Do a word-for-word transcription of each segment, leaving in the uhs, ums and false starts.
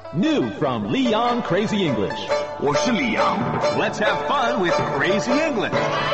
New from Leon Crazy English. 我是李阳。 Let's have fun with Crazy English.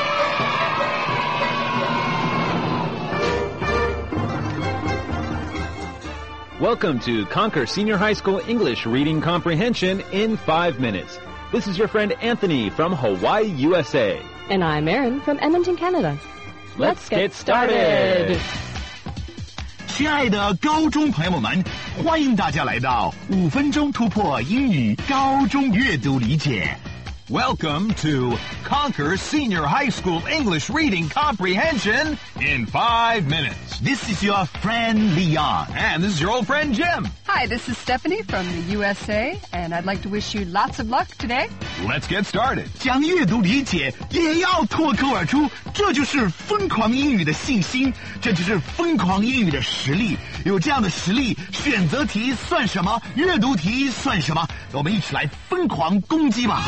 Welcome to Conquer Senior High School English Reading Comprehension in five minutes. This is your friend Anthony from Hawaii, U S A. And I'm Erin from Edmonton, Canada. Let's get started. 亲爱的高中朋友们，欢迎大家来到五分钟突破英语高中阅读理解。Welcome to Conquer Senior High School English Reading Comprehension in five minutes. This is your friend Leon. And this is your old friend Jim. Hi, this is Stephanie from the U S A, and I'd like to wish you lots of luck today. Let's get started. 讲阅读理解也要脱口而出，这就是疯狂英语的信心，这就是疯狂英语的实力。有这样的实力，选择题算什么？阅读题算什么？我们一起来疯狂攻击吧！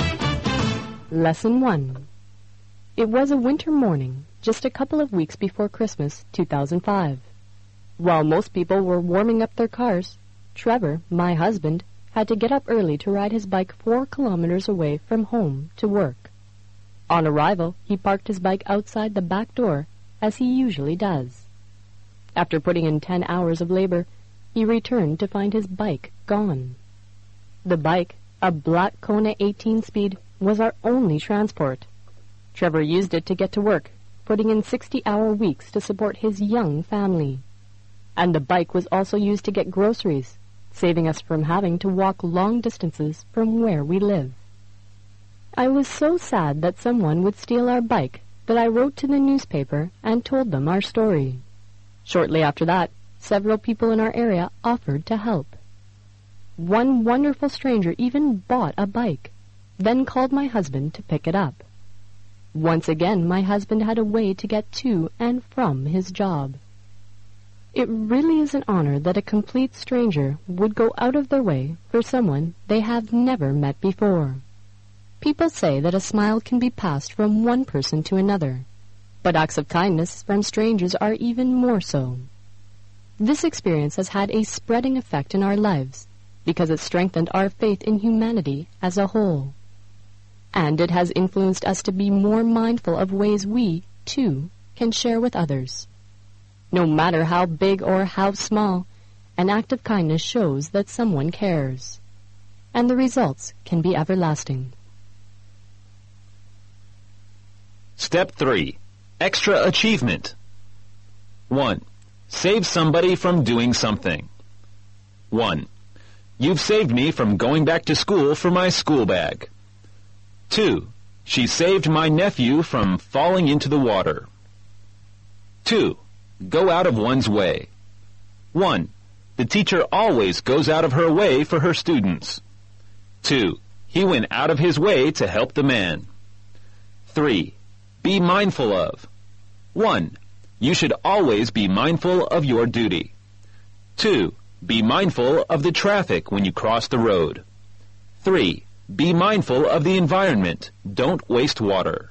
Lesson one. It was a winter morning, just a couple of weeks before Christmas, two thousand five. While most people were warming up their cars, Trevor, my husband, had to get up early to ride his bike four kilometers away from home to work. On arrival, he parked his bike outside the back door, as he usually does. After putting in ten hours of labor, he returned to find his bike gone. The bike, a black Kona eighteen speed, was our only transport. Trevor used it to get to work, putting in sixty-hour weeks to support his young family. And the bike was also used to get groceries, saving us from having to walk long distances from where we live. I was so sad that someone would steal our bike that I wrote to the newspaper and told them our story. Shortly after that, several people in our area offered to help. One wonderful stranger even bought a bike, then called my husband to pick it up. Once again, my husband had a way to get to and from his job. It really is an honor that a complete stranger would go out of their way for someone they have never met before. People say that a smile can be passed from one person to another, but acts of kindness from strangers are even more so. This experience has had a spreading effect in our lives because it strengthened our faith in humanity as a whole. And it has influenced us to be more mindful of ways we, too, can share with others. No matter how big or how small, an act of kindness shows that someone cares, and the results can be everlasting. Step three. Extra achievement. one. Save somebody from doing something. one. You've saved me from going back to school for my school bag. two. She saved my nephew from falling into the water. two. Go out of one's way. one. The teacher always goes out of her way for her students. two. He went out of his way to help the man. three. Be mindful of. one. You should always be mindful of your duty. two. Be mindful of the traffic when you cross the road. three. Be mindful of the environment. Don't waste water.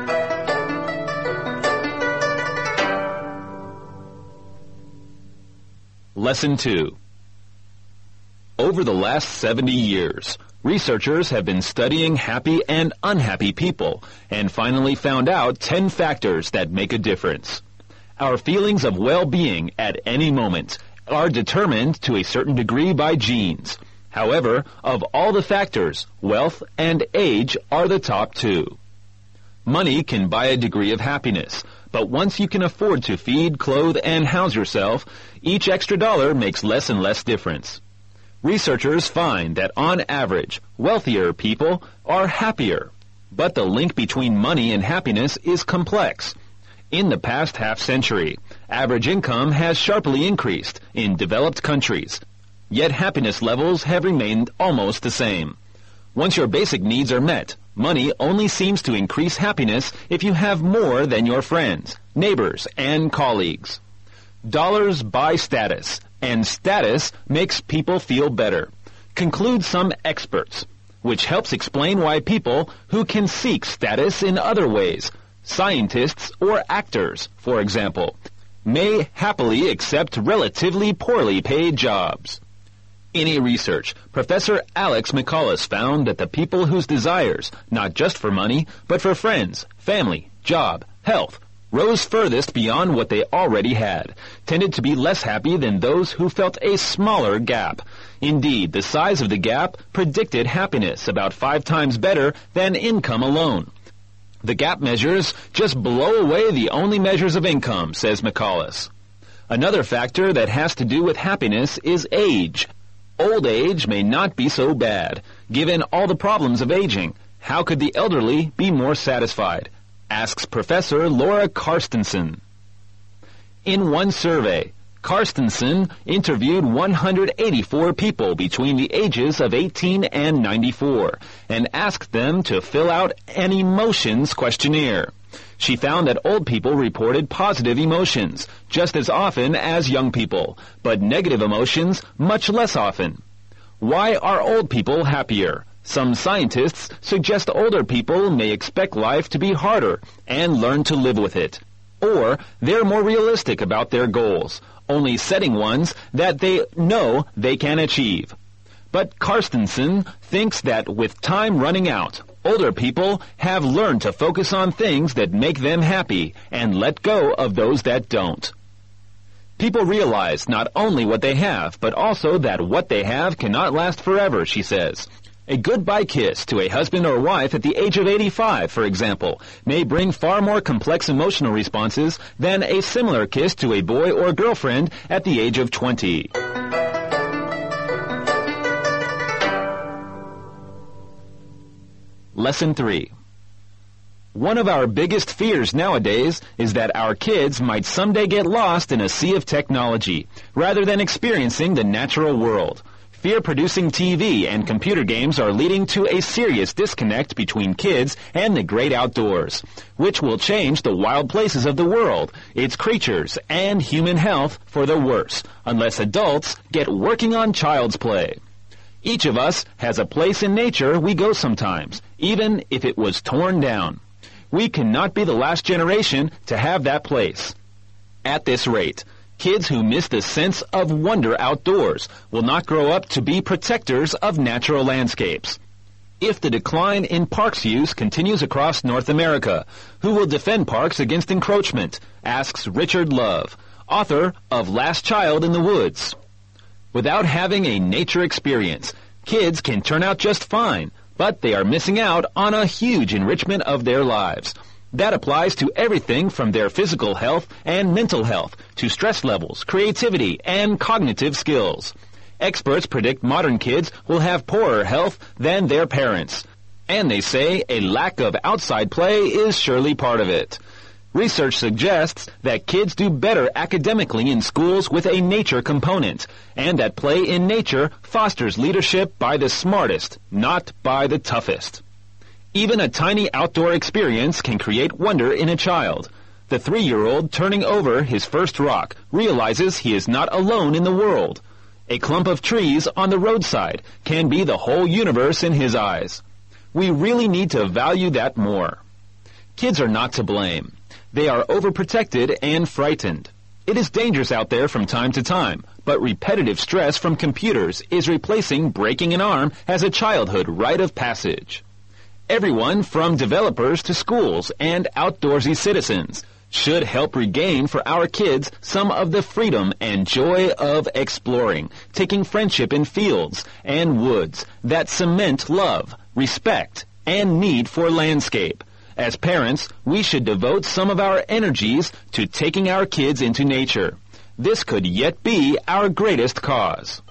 Lesson two. Over the last seventy years, researchers have been studying happy and unhappy people and finally found out ten factors that make a difference. Our feelings of well-being at any moment are determined to a certain degree by genes. However, of all the factors, wealth and age are the top two. Money can buy a degree of happiness, but once you can afford to feed, clothe, and house yourself, each extra dollar makes less and less difference. Researchers find that on average, wealthier people are happier, but the link between money and happiness is complex. In the past half century, average income has sharply increased in developed countries, yet happiness levels have remained almost the same. Once your basic needs are met, money only seems to increase happiness if you have more than your friends, neighbors, and colleagues. Dollars buy status, and status makes people feel better, conclude some experts, which helps explain why people who can seek status in other ways, scientists or actors, for example, may happily accept relatively poorly paid jobs. In a research, Professor Alex McCullough found that the people whose desires, not just for money, but for friends, family, job, health, rose furthest beyond what they already had, tended to be less happy than those who felt a smaller gap. Indeed, the size of the gap predicted happiness about five times better than income alone. The gap measures just blow away the only measures of income, says McCullough. Another factor that has to do with happiness is age. Old age may not be so bad. Given all the problems of aging, how could the elderly be more satisfied? Asks Professor Laura Carstensen. In one survey, Carstensen interviewed one hundred eighty-four people between the ages of eighteen and ninety-four and asked them to fill out an emotions questionnaire. She found that old people reported positive emotions just as often as young people, but negative emotions much less often. Why are old people happier? Some scientists suggest older people may expect life to be harder and learn to live with it. Or they're more realistic about their goals, only setting ones that they know they can achieve. But Carstensen thinks that with time running out, older people have learned to focus on things that make them happy and let go of those that don't. People realize not only what they have, but also that what they have cannot last forever, she says. A goodbye kiss to a husband or wife at the age of eighty-five, for example, may bring far more complex emotional responses than a similar kiss to a boy or girlfriend at the age of twenty. Lesson three. One of our biggest fears nowadays is that our kids might someday get lost in a sea of technology, rather than experiencing the natural world. Fear-producing T V and computer games are leading to a serious disconnect between kids and the great outdoors, which will change the wild places of the world, its creatures, and human health for the worse, unless adults get working on child's play. Each of us has a place in nature we go sometimes, even if it was torn down. We cannot be the last generation to have that place. At this rate, kids who miss the sense of wonder outdoors will not grow up to be protectors of natural landscapes. If the decline in parks use continues across North America, who will defend parks against encroachment? Asks Richard Love, author of Last Child in the Woods. Without having a nature experience, kids can turn out just fine, but they are missing out on a huge enrichment of their lives. That applies to everything from their physical health and mental health to stress levels, creativity, and cognitive skills. Experts predict modern kids will have poorer health than their parents. And they say a lack of outside play is surely part of it. Research suggests that kids do better academically in schools with a nature component, and that play in nature fosters leadership by the smartest, not by the toughest. Even a tiny outdoor experience can create wonder in a child. The three-year-old turning over his first rock realizes he is not alone in the world. A clump of trees on the roadside can be the whole universe in his eyes. We really need to value that more. Kids are not to blame. They are overprotected and frightened. It is dangerous out there from time to time, but repetitive stress from computers is replacing breaking an arm as a childhood rite of passage. Everyone from developers to schools and outdoorsy citizens should help regain for our kids some of the freedom and joy of exploring, taking friendship in fields and woods that cement love, respect, and need for landscape. As parents, we should devote some of our energies to taking our kids into nature. This could yet be our greatest cause.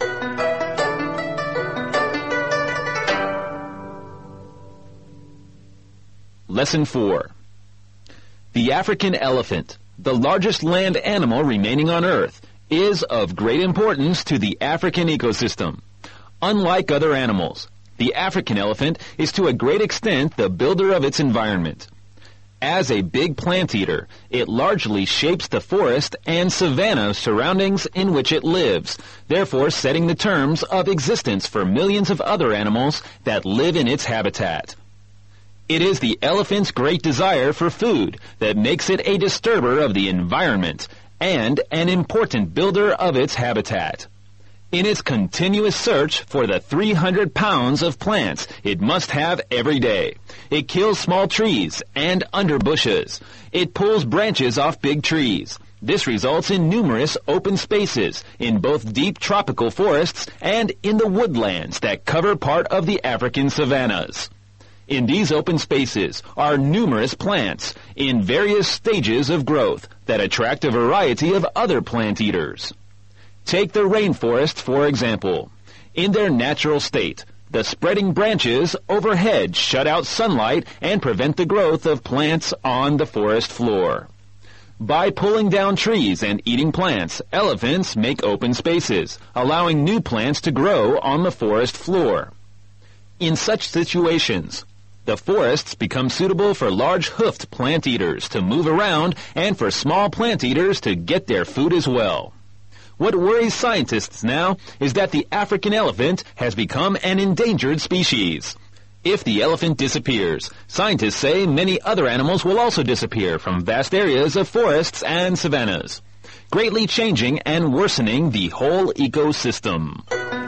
Lesson four. The African elephant, the largest land animal remaining on Earth, is of great importance to the African ecosystem. Unlike other animals, the African elephant is to a great extent the builder of its environment. As a big plant eater, it largely shapes the forest and savanna surroundings in which it lives, therefore setting the terms of existence for millions of other animals that live in its habitat. It is the elephant's great desire for food that makes it a disturber of the environment and an important builder of its habitat. in its continuous search for the three hundred pounds of plants it must have every day. It kills small trees and underbushes. It pulls branches off big trees. This results in numerous open spaces in both deep tropical forests and in the woodlands that cover part of the African savannas. In these open spaces are numerous plants in various stages of growth that attract a variety of other plant eaters. Take the rainforest, for example. In their natural state, the spreading branches overhead shut out sunlight and prevent the growth of plants on the forest floor. By pulling down trees and eating plants, elephants make open spaces, allowing new plants to grow on the forest floor. In such situations, the forests become suitable for large hoofed plant eaters to move around and for small plant eaters to get their food as well. What worries scientists now is that the African elephant has become an endangered species. If the elephant disappears, scientists say many other animals will also disappear from vast areas of forests and savannas, greatly changing and worsening the whole ecosystem.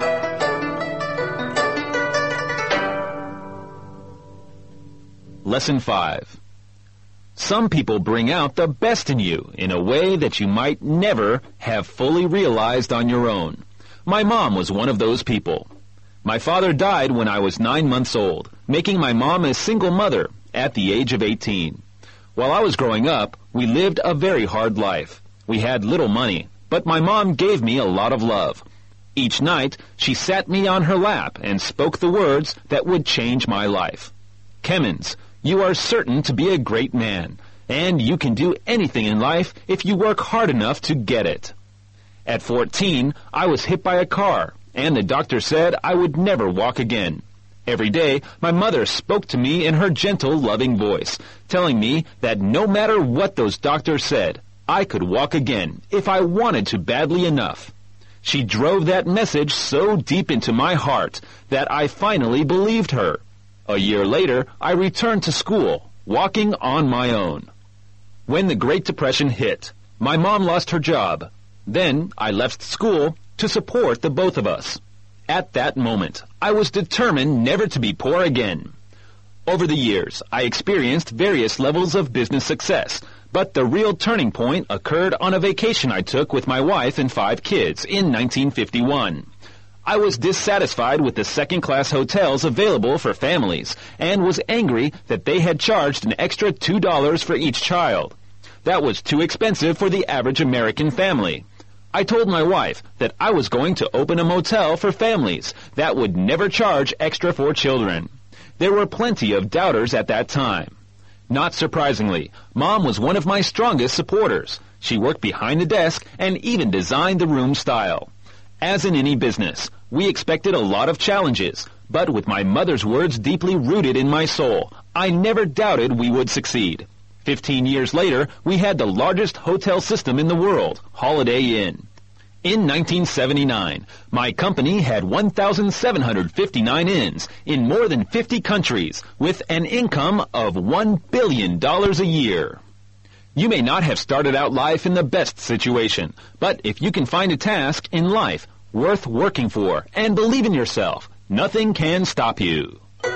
Lesson five. Some people bring out the best in you in a way that you might never have fully realized on your own. My mom was one of those people. My father died when I was nine months old, making my mom a single mother at the age of eighteen. While I was growing up, we lived a very hard life. We had little money, but my mom gave me a lot of love. Each night, she sat me on her lap and spoke the words that would change my life. Kemmons, you are certain to be a great man, and you can do anything in life if you work hard enough to get it. At fourteen, I was hit by a car, and the doctor said I would never walk again. Every day, my mother spoke to me in her gentle, loving voice, telling me that no matter what those doctors said, I could walk again if I wanted to badly enough. She drove that message so deep into my heart that I finally believed her. A year later, I returned to school, walking on my own. When the Great Depression hit, my mom lost her job. Then I left school to support the both of us. At that moment, I was determined never to be poor again. Over the years, I experienced various levels of business success, but the real turning point occurred on a vacation I took with my wife and five kids in nineteen fifty-one. I was dissatisfied with the second-class hotels available for families and was angry that they had charged an extra two dollars for each child. That was too expensive for the average American family. I told my wife that I was going to open a motel for families that would never charge extra for children. There were plenty of doubters at that time. Not surprisingly, Mom was one of my strongest supporters. She worked behind the desk and even designed the room style. As in any business, we expected a lot of challenges, but with my mother's words deeply rooted in my soul, I never doubted we would succeed. Fifteen years later, we had the largest hotel system in the world, Holiday Inn. In nineteen seventy-nine, my company had one thousand seven hundred fifty-nine inns in more than fifty countries with an income of one billion dollars a year. You may not have started out life in the best situation, but if you can find a task in life worth working for and believe in yourself, nothing can stop you.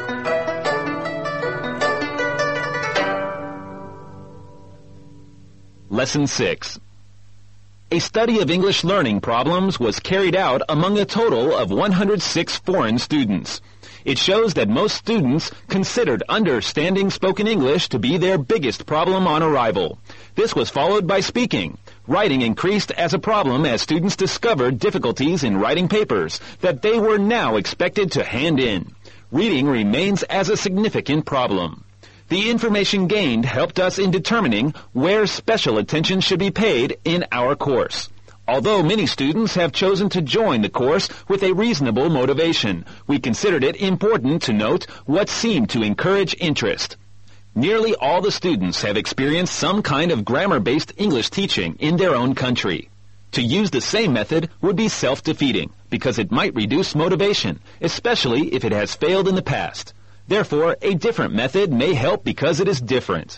Lesson six. A study of English learning problems was carried out among a total of one hundred six foreign students. It shows that most students considered understanding spoken English to be their biggest problem on arrival. This was followed by speaking. Writing increased as a problem as students discovered difficulties in writing papers that they were now expected to hand in. Reading remains as a significant problem. The information gained helped us in determining where special attention should be paid in our course. Although many students have chosen to join the course with a reasonable motivation, we considered it important to note what seemed to encourage interest. Nearly all the students have experienced some kind of grammar-based English teaching in their own country. To use the same method would be self-defeating because it might reduce motivation, especially if it has failed in the past. Therefore, a different method may help because it is different.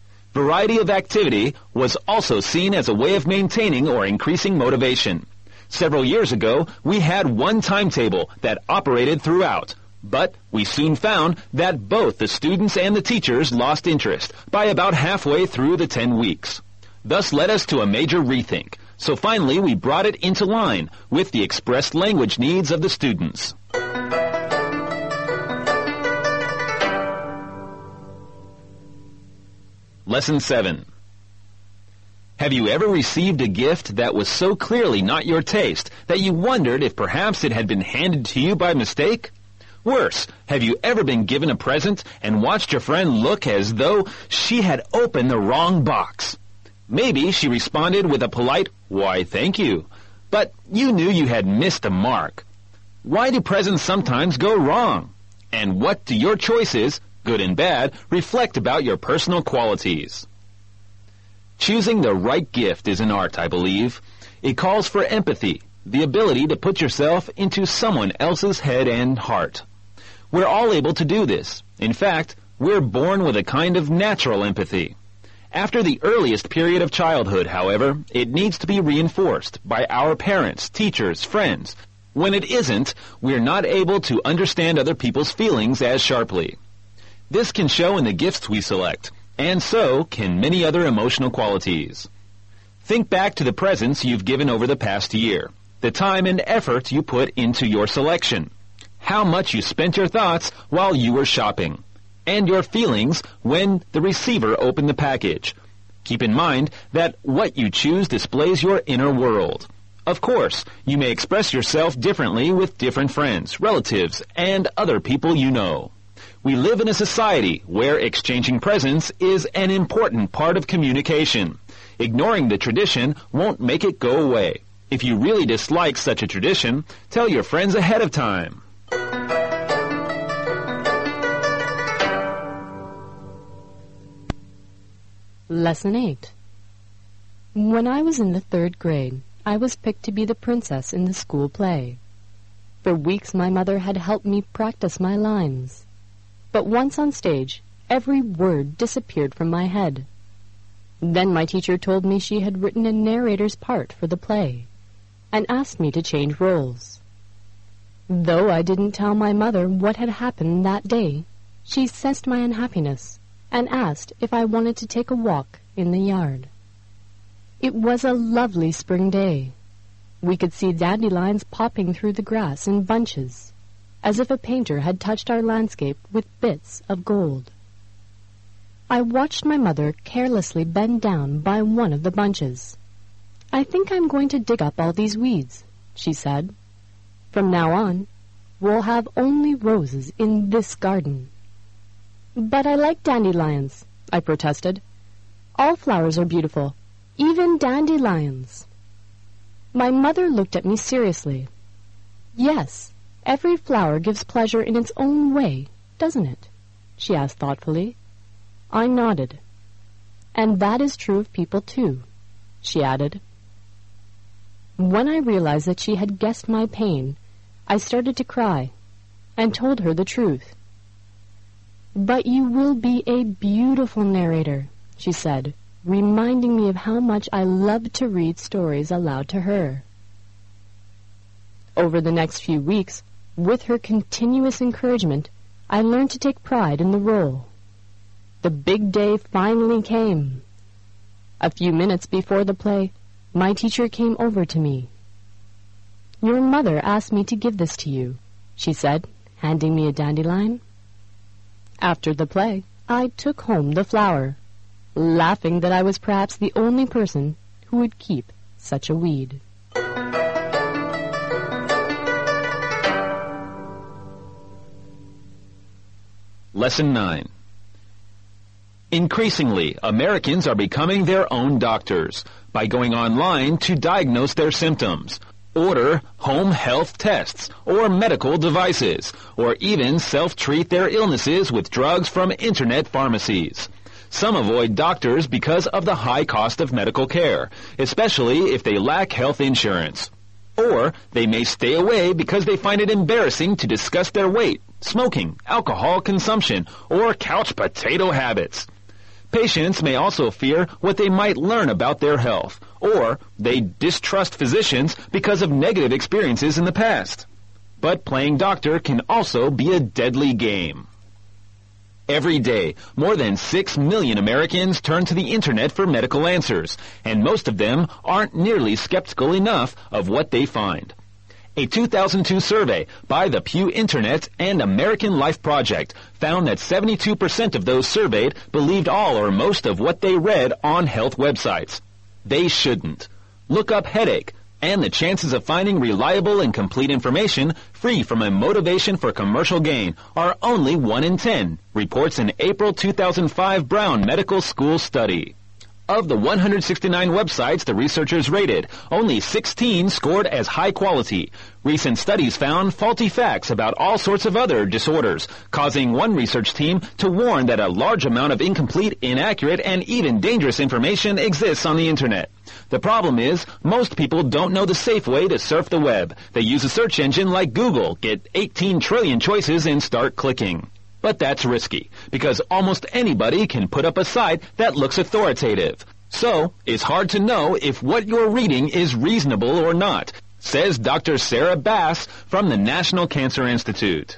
Variety of activity was also seen as a way of maintaining or increasing motivation. Several years ago, we had one timetable that operated throughout. But we soon found that both the students and the teachers lost interest by about halfway through the ten weeks. Thus led us to a major rethink. So finally we brought it into line with the expressed language needs of the students. Lesson seven. Have you ever received a gift that was so clearly not your taste that you wondered if perhaps it had been handed to you by mistake? Worse, have you ever been given a present and watched your friend look as though she had opened the wrong box? Maybe she responded with a polite, "Why, thank you," but you knew you had missed a mark. Why do presents sometimes go wrong? And what do your choices, good and bad, reflect about your personal qualities? Choosing the right gift is an art, I believe. It calls for empathy, the ability to put yourself into someone else's head and heart. We're all able to do this. In fact, we're born with a kind of natural empathy. After the earliest period of childhood, however, it needs to be reinforced by our parents, teachers, friends. When it isn't, we're not able to understand other people's feelings as sharply. This can show in the gifts we select, and so can many other emotional qualities. Think back to the presents you've given over the past year, the time and effort you put into your selection, how much you spent your thoughts while you were shopping, and your feelings when the receiver opened the package. Keep in mind that what you choose displays your inner world. Of course, you may express yourself differently with different friends, relatives, and other people you know. We live in a society where exchanging presents is an important part of communication. Ignoring the tradition won't make it go away. If you really dislike such a tradition, tell your friends ahead of time. Lesson eight. When I was in the third grade, I was picked to be the princess in the school play. For weeks my mother had helped me practice my lines. But once on stage, every word disappeared from my head. Then my teacher told me she had written a narrator's part for the play, and asked me to change roles. Though I didn't tell my mother what had happened that day, she sensed my unhappiness and asked if I wanted to take a walk in the yard. It was a lovely spring day. We could see dandelions popping through the grass in bunches, as if a painter had touched our landscape with bits of gold. I watched my mother carelessly bend down by one of the bunches. "I think I'm going to dig up all these weeds," she said. "From now on, we'll have only roses in this garden." "But I like dandelions," I protested. "All flowers are beautiful, even dandelions." My mother looked at me seriously. "Yes, every flower gives pleasure in its own way, doesn't it?" she asked thoughtfully. I nodded. "And that is true of people, too," she added. When I realized that she had guessed my pain, I started to cry and told her the truth. "But you will be a beautiful narrator," she said, reminding me of how much I loved to read stories aloud to her. Over the next few weeks, with her continuous encouragement, I learned to take pride in the role. The big day finally came. A few minutes before the play, my teacher came over to me. "Your mother asked me to give this to you," she said, handing me a dandelion. After the play, I took home the flower, laughing that I was perhaps the only person who would keep such a weed. Lesson nine. Increasingly, Americans are becoming their own doctors by going online to diagnose their symptoms, order home health tests or medical devices, or even self-treat their illnesses with drugs from internet pharmacies. Some avoid doctors because of the high cost of medical care, especially if they lack health insurance. Or they may stay away because they find it embarrassing to discuss their weight, smoking, alcohol consumption, or couch potato habits. Patients may also fear what they might learn about their health, or they distrust physicians because of negative experiences in the past. But playing doctor can also be a deadly game. Every day, more than six million Americans turn to the Internet for medical answers, and most of them aren't nearly skeptical enough of what they find. A two thousand two survey by the Pew Internet and American Life Project found that seventy-two percent of those surveyed believed all or most of what they read on health websites. They shouldn't. Look up headache, and the chances of finding reliable and complete information free from a motivation for commercial gain are only one in ten, reports an April two thousand five Brown Medical School study. Of the one hundred sixty-nine websites the researchers rated, only sixteen scored as high quality. Recent studies found faulty facts about all sorts of other disorders, causing one research team to warn that a large amount of incomplete, inaccurate, and even dangerous information exists on the Internet. The problem is, most people don't know the safe way to surf the web. They use a search engine like Google, get eighteen trillion choices, and start clicking. But that's risky, because almost anybody can put up a site that looks authoritative. So, it's hard to know if what you're reading is reasonable or not, says Doctor Sarah Bass from the National Cancer Institute.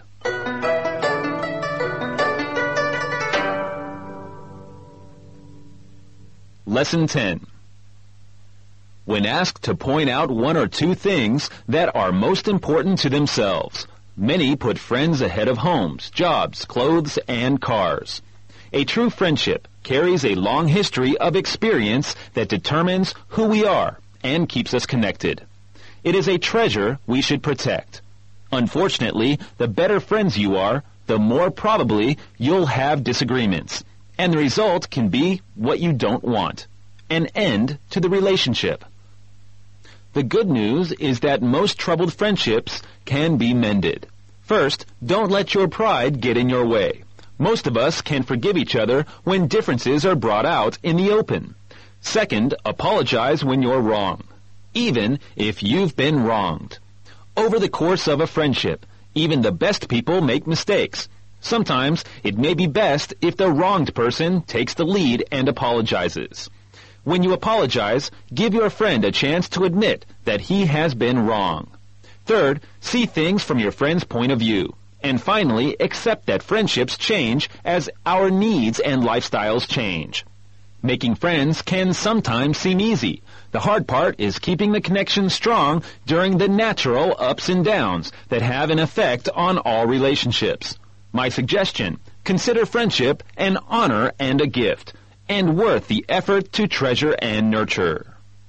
Lesson ten. When asked to point out one or two things that are most important to themselves, many put friends ahead of homes, jobs, clothes, and cars. A true friendship carries a long history of experience that determines who we are and keeps us connected. It is a treasure we should protect. Unfortunately, the better friends you are, the more probably you'll have disagreements, and the result can be what you don't want, an end to the relationship. The good news is that most troubled friendships can be mended. First, don't let your pride get in your way. Most of us can forgive each other when differences are brought out in the open. Second, apologize when you're wrong, even if you've been wronged. Over the course of a friendship, even the best people make mistakes. Sometimes it may be best if the wronged person takes the lead and apologizes. When you apologize, give your friend a chance to admit that he has been wrong. Third, see things from your friend's point of view. And finally, accept that friendships change as our needs and lifestyles change. Making friends can sometimes seem easy. The hard part is keeping the connection strong during the natural ups and downs that have an effect on all relationships. My suggestion, consider friendship an honor and a gift, and worth the effort to treasure and nurture.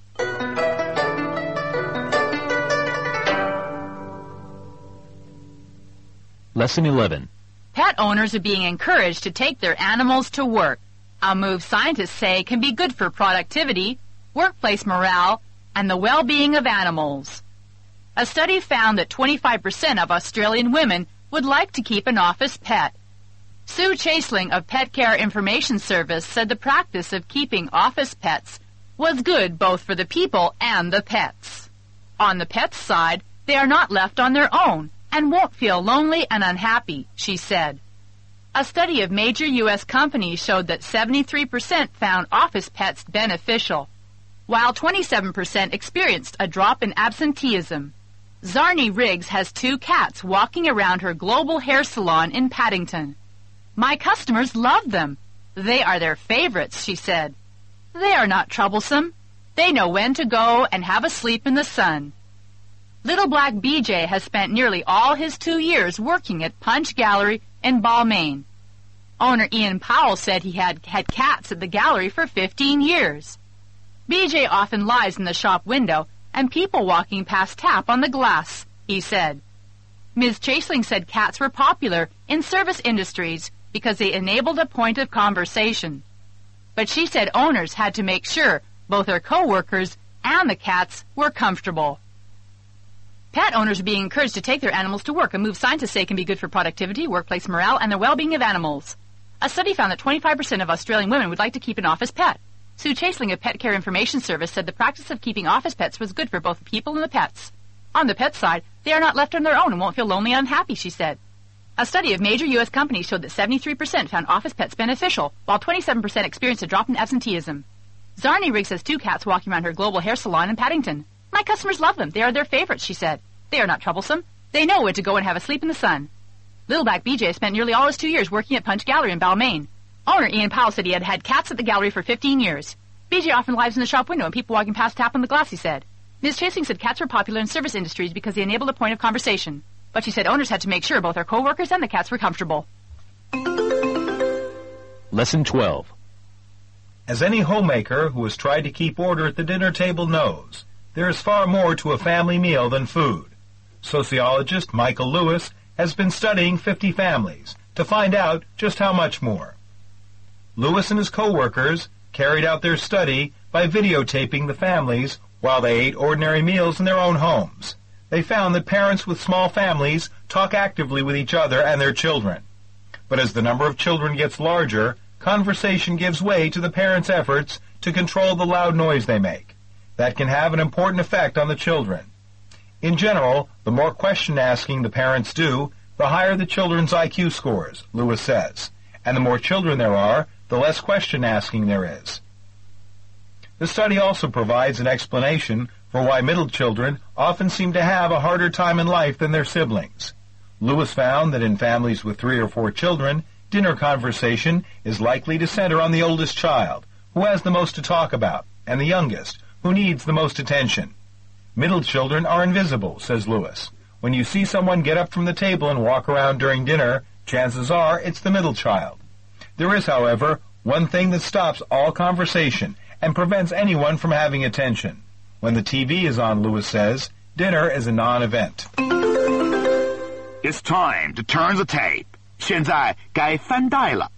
Lesson eleven. Pet owners are being encouraged to take their animals to work, a move scientists say can be good for productivity, workplace morale, and the well-being of animals. A study found that twenty-five percent of Australian women would like to keep an office pet. Sue Chaseling of Pet Care Information Service said the practice of keeping office pets was good both for the people and the pets. On the pets' side, they are not left on their own and won't feel lonely and unhappy, she said. A study of major U S companies showed that seventy-three percent found office pets beneficial, while twenty-seven percent experienced a drop in absenteeism. Zarni Riggs has two cats walking around her global hair salon in Paddington. My customers love them. They are their favorites, she said. They are not troublesome. They know when to go and have a sleep in the sun. Little Black B J has spent nearly all his two years working at Punch Gallery in Balmain. Owner Ian Powell said he had had cats at the gallery for fifteen years. B J often lies in the shop window, and people walking past tap on the glass, he said. Miz Chaseling said cats were popular in service industries because they enabled a point of conversation. But she said owners had to make sure both their co-workers and the cats were comfortable. Pet owners are being encouraged to take their animals to work, a move scientists say can be good for productivity, workplace morale, and the well-being of animals. A study found that twenty-five percent of Australian women would like to keep an office pet. Sue Chaseling of Pet Care Information Service said the practice of keeping office pets was good for both the people and the pets. On the pet side, they are not left on their own and won't feel lonely and unhappy, she said. A study of major U S companies showed that seventy-three percent found office pets beneficial, while twenty-seven percent experienced a drop in absenteeism. Zarni Riggs has two cats walking around her global hair salon in Paddington. My customers love them. They are their favorites, she said. They are not troublesome. They know where to go and have a sleep in the sun. Littleback B J spent nearly all his two years working at Punch Gallery in Balmain. Owner Ian Powell said he had had cats at the gallery for fifteen years. B J often lives in the shop window and people walking past tap on the glass, he said. Miz Chasing said cats were popular in service industries because they enabled a point of conversation. But she said owners had to make sure both their co-workers and the cats were comfortable. Lesson twelve. As any homemaker who has tried to keep order at the dinner table knows, there is far more to a family meal than food. Sociologist Michael Lewis has been studying fifty families to find out just how much more. Lewis and his co-workers carried out their study by videotaping the families while they ate ordinary meals in their own homes. They found that parents with small families talk actively with each other and their children. But as the number of children gets larger, conversation gives way to the parents' efforts to control the loud noise they make. That can have an important effect on the children. In general, the more question-asking the parents do, the higher the children's I Q scores, Lewis says. And the more children there are, the less question-asking there is. The study also provides an explanation for why middle children often seem to have a harder time in life than their siblings. Lewis found that in families with three or four children, dinner conversation is likely to center on the oldest child, who has the most to talk about, and the youngest, who needs the most attention. Middle children are invisible, says Lewis. When you see someone get up from the table and walk around during dinner, chances are it's the middle child. There is, however, one thing that stops all conversation and prevents anyone from having attention. When the T V is on, Lewis says, dinner is a non-event. It's time to turn the tape. 现在该翻带了。